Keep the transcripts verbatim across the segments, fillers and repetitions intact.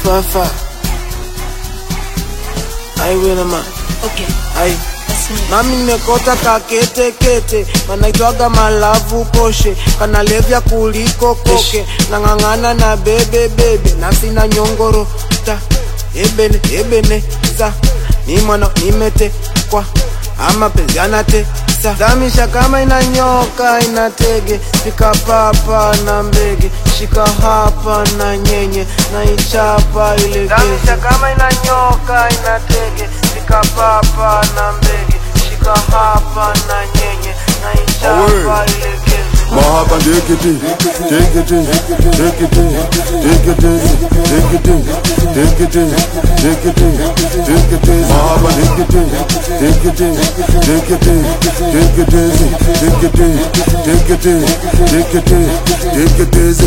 Fafa. I win a man. Okay. I. Mami nimekota kakete kete, manaitwaga malavu poshe, kanalevya kuliko koke, nangangana na bebe bebe, nafsi na nyongoro ta, ebene ebene za, ni mwana nimete kwa, ama penzi anate sa, zamisha kama inanyoka inatege, fika papa na mbege, shika hapa na nyenye, na ichapa ile gezi. Zamisha kama inanyoka inatege, fika papa na mbege, shika hapa na nyenye, na ichapa ile gezi. Mahaba dekete, dekete, dekete, dekete, dekete, dekete, dekete, dekete, mahaba dekete, dekete, dekete, dekete, dekete, dekete, dekete, dekete.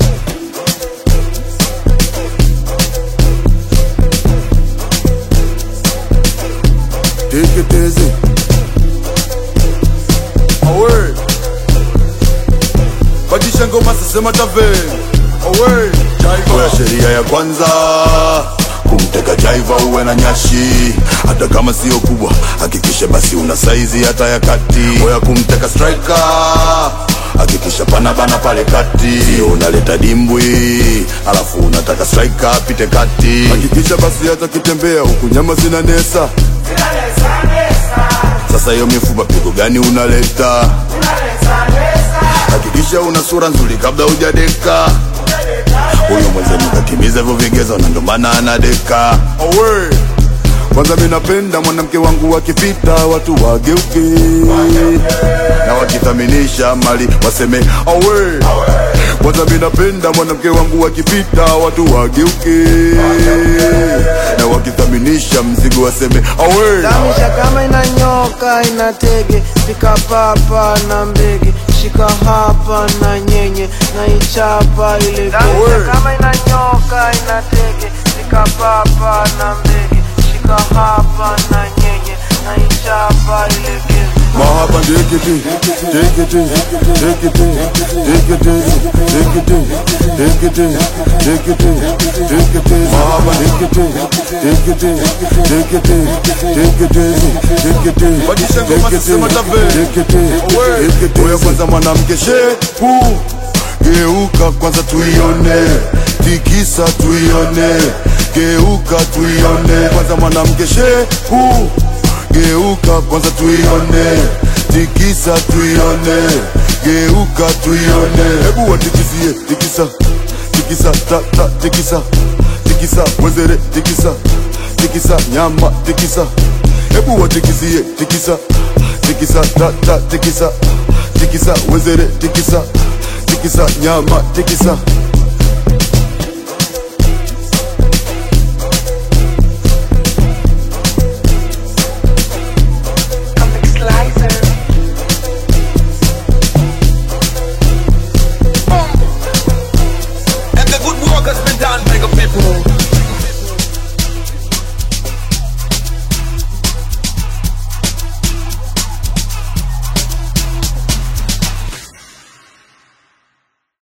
Dekete. Away. Badisha ngoma sasema tave. Away. Kwa sheria ya kwanza kumteka jaiva uwe na nyashi, hata kama sio kubwa hakikisha basi una saizi hata ya kati. Oya kumteka striker hakikisha pana bana pale kati, sio unaleta dimbwi alafu unataka striker apite kati. Hakikisha basi hata kitembea huku nyama zina nesa. Sasa hiyo mifupa pigo gani unaleta? Hakikisha una sura nzuri kabla hujadeka. Huyo mwenzenu kakimiza hivyo vigezo na ndo maana anadeka. Away. Kwanza mimi napenda mwanamke wangu wakipita watu wageuke, na wakithaminisha mali waseme away. Kwanza mimi napenda mwanamke wangu wakipita watu wageuke, na wakithaminisha mzigo waseme away. Zamisha kama inanyoka inatege, fika papa na mbege, shika hapa na nyenye, na ichapa ile gezi. Zamisha kama inanyoka inatege, fika papa na mbege, shika hapa na nyenye, na ichapa ile gezi. Mahaba dekete, dekete, dekete, dekete, dekete, dekete, dekete, dekete, mahaba dekete, dekete, dekete, dekete, dekete, badisha ngoma sasema tave. Dekete, dekete. Oya kwanza mwanamke shepu, geuka kwanza tuione, tikisa tuione, geuka tuione. Kwanza mwanamke shepu, geuka kwanza tuione, tikisa tuione, geuka tuione. Hebu watikisie, tikisa, tikisa, ta ta, tikisa, tikisa, wezere, tikisa, tikisa, nyama, tikisa. Hebu watikisie, tikisa, tikisa, ta ta, tikisa, tikisa, wezere, tikisa, tikisa, nyama, tikisa.